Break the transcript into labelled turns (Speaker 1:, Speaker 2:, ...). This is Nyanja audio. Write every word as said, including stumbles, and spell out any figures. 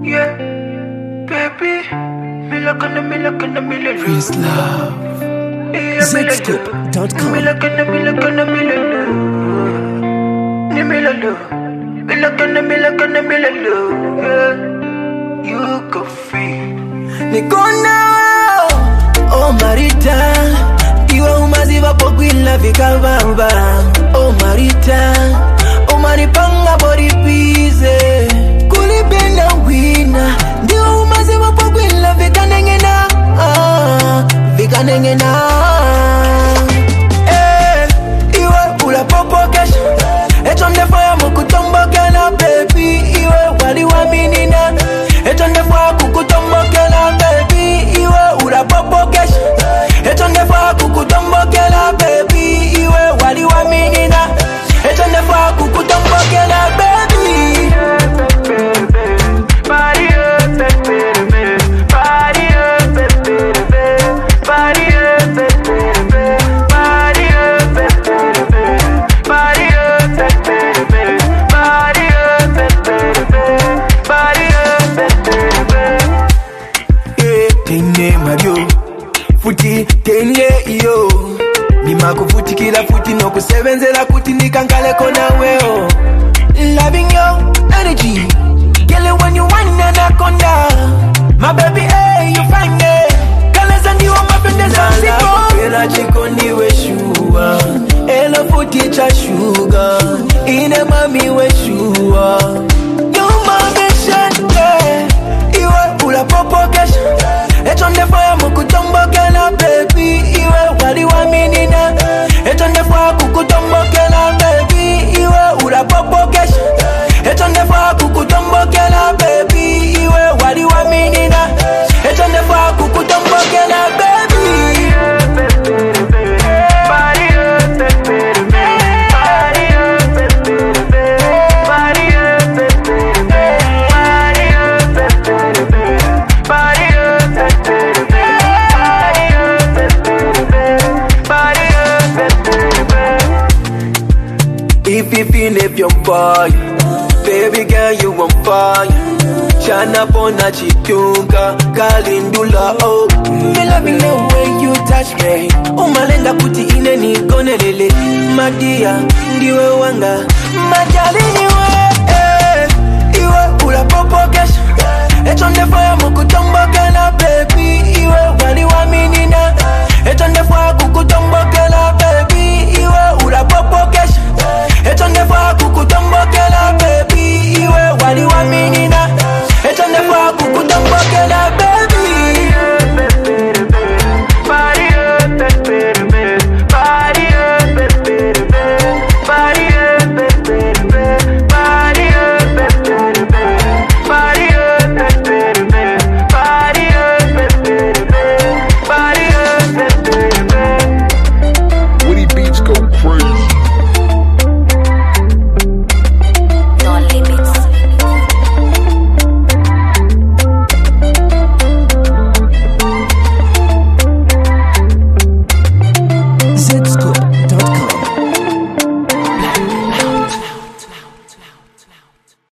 Speaker 1: Yeah, baby. Me like a me like a me like
Speaker 2: Praise love. Zscoop dot com.
Speaker 1: Me like a me like a me like me me like me like a me like a me like yeah. You go free.
Speaker 2: Nikona oh Marita, iwe umaziva pogwila vikavamba. Oh Marita, oh maripanga body pize. Kulipenda wina, ndio umaziva pogwila vikanengena. Ah, vikanengena. Eh, iwe ula popo kesha. Etonde fire mukutombokela baby, iwe wali wa minina. Etonde fire kukutombokela baby, iwe ula popo kesha. Etonde fire kukutombokela baby, iwe wali wa minina. Etonde fire kukutombokela baby.
Speaker 1: Body up, baby, body up, baby, body up, baby, body up, baby, body up, baby, body up, baby, body up,
Speaker 2: Eh, tene Mario, futi tene iyo. Nima kufuti kila futi no kusebenzela kuti nikankale kona weo. Loving your energy, girl when you whine anaconda. My baby, hey, you find me. Kale zandi wa mapende zanziko. Kela chiko niwe shua. Elo futi cha sugar. Ine mami we shua. You mami shante. Iwe ula popo kesha. Etonde fire mukutombokela baby. Iwe wali wa minina. Etonde fire kukutombokela baby. Iwe ula popo kesha. Etonde fire kukutombokela baby. Iwe wali wa minina. Etonde fire kukutombokela baby. If you feel if you're fire, baby girl you on fire. Shana pona chitunga, kalindula oh. Me love you the way you touch me. Umalenga kuti ine ni konelele. Madia, ndiwe wanga, majalini